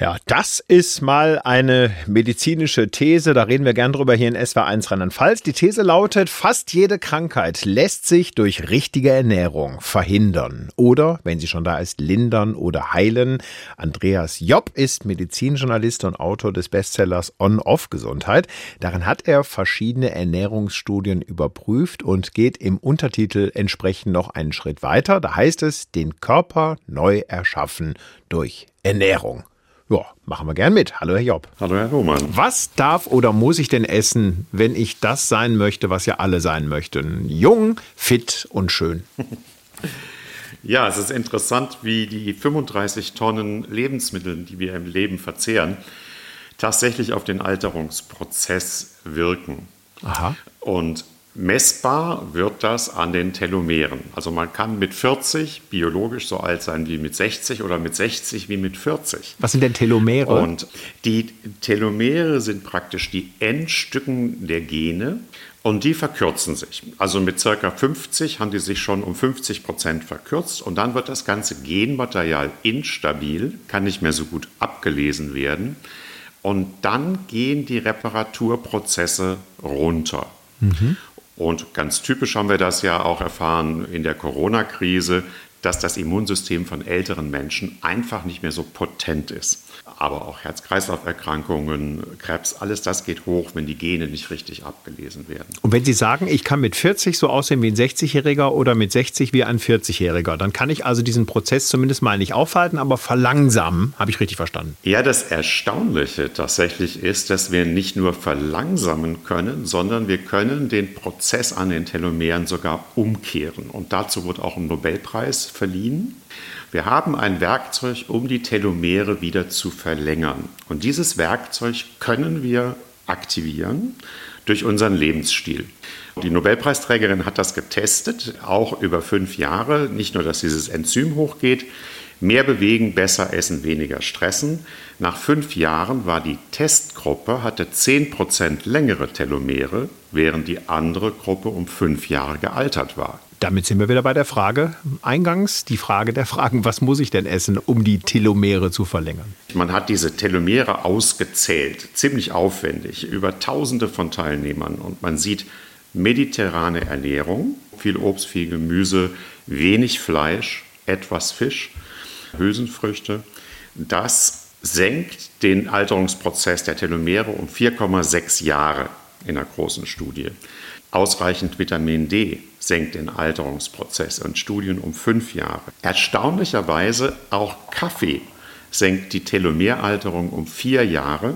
Ja, das ist mal eine medizinische These. Da reden wir gern drüber hier in SWR1 Rheinland-Pfalz. Die These lautet, fast jede Krankheit lässt sich durch richtige Ernährung verhindern. Oder, wenn sie schon da ist, lindern oder heilen. Andreas Jopp ist Medizinjournalist und Autor des Bestsellers On-Off-Gesundheit. Darin hat er verschiedene Ernährungsstudien überprüft und geht im Untertitel entsprechend noch einen Schritt weiter. Da heißt es, den Körper neu erschaffen durch Ernährung. Ja, machen wir gern mit. Hallo Herr Jopp. Hallo Herr Lohmann. Was darf oder muss ich denn essen, wenn ich das sein möchte, was ja alle sein möchten? Jung, fit und schön. Ja, es ist interessant, wie die 35 Tonnen Lebensmittel, die wir im Leben verzehren, tatsächlich auf den Alterungsprozess wirken. Aha. Und messbar wird das an den Telomeren. Also man kann mit 40 biologisch so alt sein wie mit 60 oder mit 60 wie mit 40. Was sind denn Telomere? Und die Telomere sind praktisch die Endstücken der Gene und die verkürzen sich. Also mit ca. 50 haben die sich schon um 50% verkürzt und dann wird das ganze Genmaterial instabil, kann nicht mehr so gut abgelesen werden und dann gehen die Reparaturprozesse runter. Mhm. Und ganz typisch haben wir das ja auch erfahren in der Corona-Krise, dass das Immunsystem von älteren Menschen einfach nicht mehr so potent ist. Aber auch Herz-Kreislauf-Erkrankungen, Krebs, alles das geht hoch, wenn die Gene nicht richtig abgelesen werden. Und wenn Sie sagen, ich kann mit 40 so aussehen wie ein 60-Jähriger oder mit 60 wie ein 40-Jähriger, dann kann ich also diesen Prozess zumindest mal nicht aufhalten, aber verlangsamen. Habe ich richtig verstanden? Ja, das Erstaunliche tatsächlich ist, dass wir nicht nur verlangsamen können, sondern wir können den Prozess an den Telomeren sogar umkehren. Und dazu wird auch ein Nobelpreis verliehen. Wir haben ein Werkzeug, um die Telomere wieder zu verlängern. Und dieses Werkzeug können wir aktivieren durch unseren Lebensstil. Die Nobelpreisträgerin hat das getestet, auch über 5 Jahre. Nicht nur, dass dieses Enzym hochgeht, mehr bewegen, besser essen, weniger stressen. Nach 5 Jahren war die Testgruppe, hatte 10% längere Telomere, während die andere Gruppe um 5 Jahre gealtert war. Damit sind wir wieder bei der Frage eingangs, die Frage der Fragen, was muss ich denn essen, um die Telomere zu verlängern? Man hat diese Telomere ausgezählt, ziemlich aufwendig, über Tausende von Teilnehmern. Und man sieht mediterrane Ernährung, viel Obst, viel Gemüse, wenig Fleisch, etwas Fisch, Hülsenfrüchte. Das senkt den Alterungsprozess der Telomere um 4,6 Jahre in einer großen Studie. Ausreichend Vitamin D senkt den Alterungsprozess in Studien um 5 Jahre. Erstaunlicherweise auch Kaffee senkt die Telomeralterung um 4 Jahre,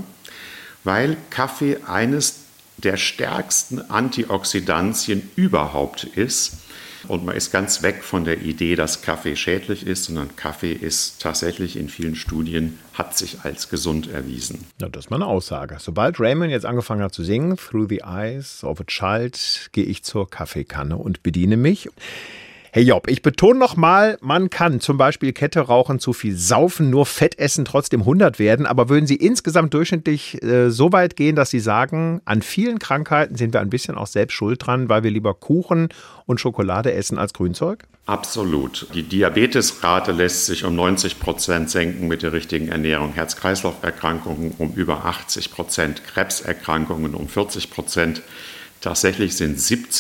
weil Kaffee eines der stärksten Antioxidantien überhaupt ist. Und man ist ganz weg von der Idee, dass Kaffee schädlich ist, sondern Kaffee ist tatsächlich in vielen Studien, hat sich als gesund erwiesen. Ja, das ist mal eine Aussage. Sobald Raymond jetzt angefangen hat zu singen, Through the Eyes of a Child, gehe ich zur Kaffeekanne und bediene mich. Herr Jopp, ich betone nochmal, man kann zum Beispiel Kette rauchen, zu viel saufen, nur Fett essen, trotzdem 100 werden. Aber würden Sie insgesamt durchschnittlich so weit gehen, dass Sie sagen, an vielen Krankheiten sind wir ein bisschen auch selbst schuld dran, weil wir lieber Kuchen und Schokolade essen als Grünzeug? Absolut. Die Diabetesrate lässt sich um 90% senken mit der richtigen Ernährung. Herz-Kreislauf-Erkrankungen um über 80%, Krebserkrankungen um 40%. Tatsächlich sind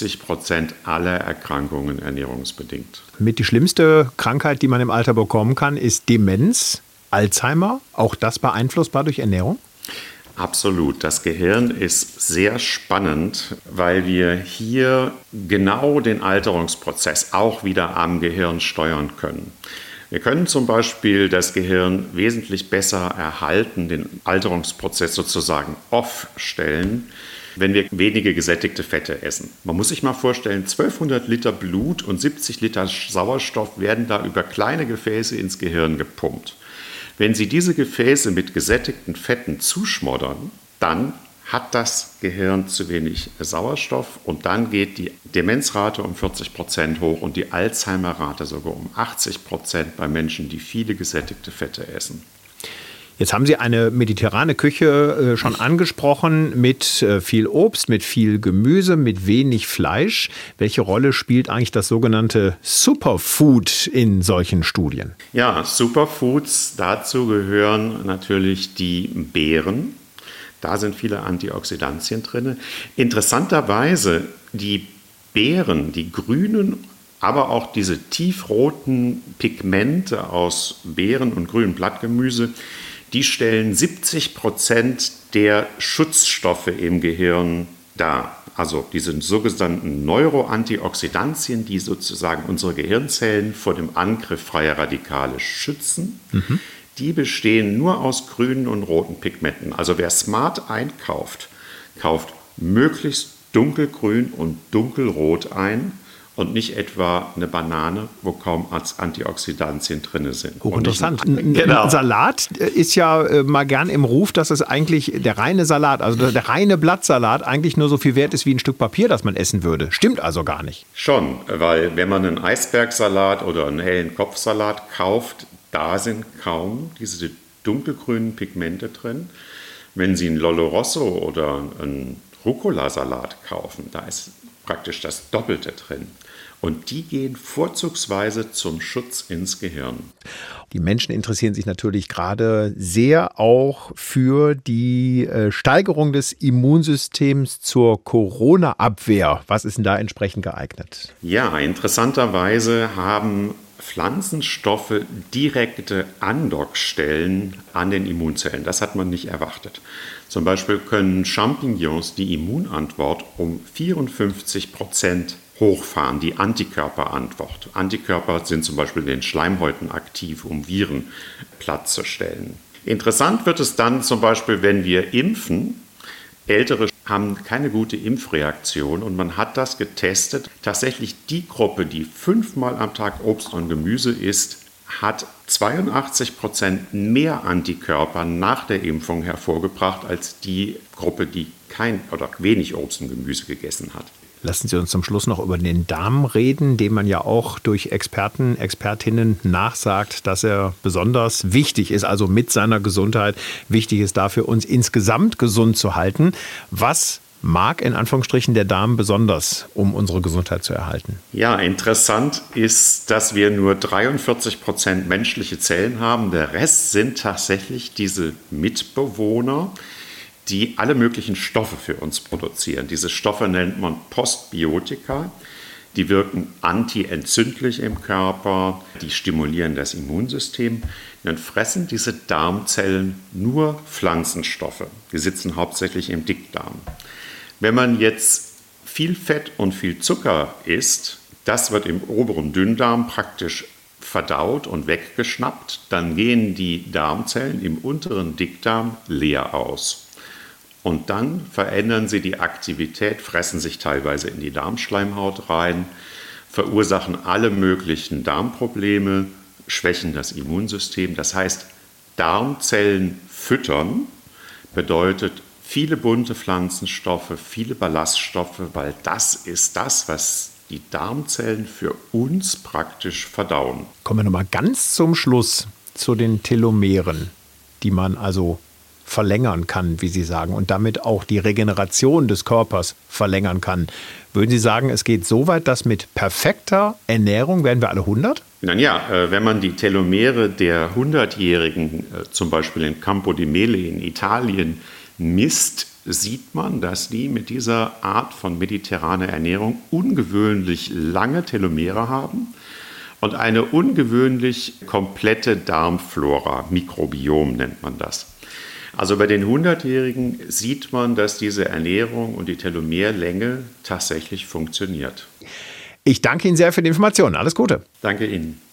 70% aller Erkrankungen ernährungsbedingt. Mit die schlimmste Krankheit, die man im Alter bekommen kann, ist Demenz, Alzheimer. Auch das beeinflussbar durch Ernährung? Absolut. Das Gehirn ist sehr spannend, weil wir hier genau den Alterungsprozess auch wieder am Gehirn steuern können. Wir können zum Beispiel das Gehirn wesentlich besser erhalten, den Alterungsprozess sozusagen off stellen, wenn wir wenige gesättigte Fette essen. Man muss sich mal vorstellen, 1200 Liter Blut und 70 Liter Sauerstoff werden da über kleine Gefäße ins Gehirn gepumpt. Wenn Sie diese Gefäße mit gesättigten Fetten zuschmoddern, dann hat das Gehirn zu wenig Sauerstoff und dann geht die Demenzrate um 40% hoch und die Alzheimer-Rate sogar um 80% bei Menschen, die viele gesättigte Fette essen. Jetzt haben Sie eine mediterrane Küche schon angesprochen mit viel Obst, mit viel Gemüse, mit wenig Fleisch. Welche Rolle spielt eigentlich das sogenannte Superfood in solchen Studien? Ja, Superfoods, dazu gehören natürlich die Beeren. Da sind viele Antioxidantien drin. Interessanterweise, die Beeren, die grünen, aber auch diese tiefroten Pigmente aus Beeren und grünem Blattgemüse, die stellen 70% der Schutzstoffe im Gehirn dar. Also diese sogenannten Neuroantioxidantien, die sozusagen unsere Gehirnzellen vor dem Angriff freier Radikale schützen, die bestehen nur aus grünen und roten Pigmenten. Also wer smart einkauft, kauft möglichst dunkelgrün und dunkelrot ein und nicht etwa eine Banane, wo kaum Antioxidantien drin sind. Hochinteressant. Ein Salat ist ja mal gern im Ruf, dass es eigentlich der reine Salat, also der reine Blattsalat eigentlich nur so viel wert ist wie ein Stück Papier, das man essen würde. Stimmt also gar nicht. Schon, weil wenn man einen Eisbergsalat oder einen hellen Kopfsalat kauft, da sind kaum diese dunkelgrünen Pigmente drin. Wenn Sie einen Lollo Rosso oder einen Rucola-Salat kaufen, da ist praktisch das Doppelte drin. Und die gehen vorzugsweise zum Schutz ins Gehirn. Die Menschen interessieren sich natürlich gerade sehr auch für die Steigerung des Immunsystems zur Corona-Abwehr. Was ist denn da entsprechend geeignet? Ja, interessanterweise haben Pflanzenstoffe direkte Andockstellen an den Immunzellen. Das hat man nicht erwartet. Zum Beispiel können Champignons die Immunantwort um 54% hochfahren, die Antikörperantwort. Antikörper sind zum Beispiel in den Schleimhäuten aktiv, um Viren plattzustellen. Interessant wird es dann zum Beispiel, wenn wir impfen. Ältere haben keine gute Impfreaktion und man hat das getestet. Tatsächlich die Gruppe, die 5-mal am Tag Obst und Gemüse isst, hat 82% mehr Antikörper nach der Impfung hervorgebracht als die Gruppe, die kein oder wenig Obst und Gemüse gegessen hat. Lassen Sie uns zum Schluss noch über den Darm reden, dem man ja auch durch Experten, Expertinnen nachsagt, dass er besonders wichtig ist, also mit seiner Gesundheit wichtig ist dafür, uns insgesamt gesund zu halten. Was mag in Anführungsstrichen der Darm besonders, um unsere Gesundheit zu erhalten? Ja, interessant ist, dass wir nur 43% menschliche Zellen haben. Der Rest sind tatsächlich diese Mitbewohner, die alle möglichen Stoffe für uns produzieren. Diese Stoffe nennt man Postbiotika. Die wirken antientzündlich im Körper, die stimulieren das Immunsystem. Dann fressen diese Darmzellen nur Pflanzenstoffe. Die sitzen hauptsächlich im Dickdarm. Wenn man jetzt viel Fett und viel Zucker isst, das wird im oberen Dünndarm praktisch verdaut und weggeschnappt, dann gehen die Darmzellen im unteren Dickdarm leer aus. Und dann verändern sie die Aktivität, fressen sich teilweise in die Darmschleimhaut rein, verursachen alle möglichen Darmprobleme, schwächen das Immunsystem. Das heißt, Darmzellen füttern bedeutet viele bunte Pflanzenstoffe, viele Ballaststoffe, weil das ist das, was die Darmzellen für uns praktisch verdauen. Kommen wir nochmal ganz zum Schluss zu den Telomeren, die man also verlängern kann, wie Sie sagen, und damit auch die Regeneration des Körpers verlängern kann. Würden Sie sagen, es geht so weit, dass mit perfekter Ernährung werden wir alle 100? Naja, wenn man die Telomere der 100-Jährigen, zum Beispiel in Campo di Mele in Italien, misst, sieht man, dass die mit dieser Art von mediterraner Ernährung ungewöhnlich lange Telomere haben und eine ungewöhnlich komplette Darmflora, Mikrobiom nennt man das. Also bei den 100-Jährigen sieht man, dass diese Ernährung und die Telomerlänge tatsächlich funktioniert. Ich danke Ihnen sehr für die Informationen. Alles Gute. Danke Ihnen.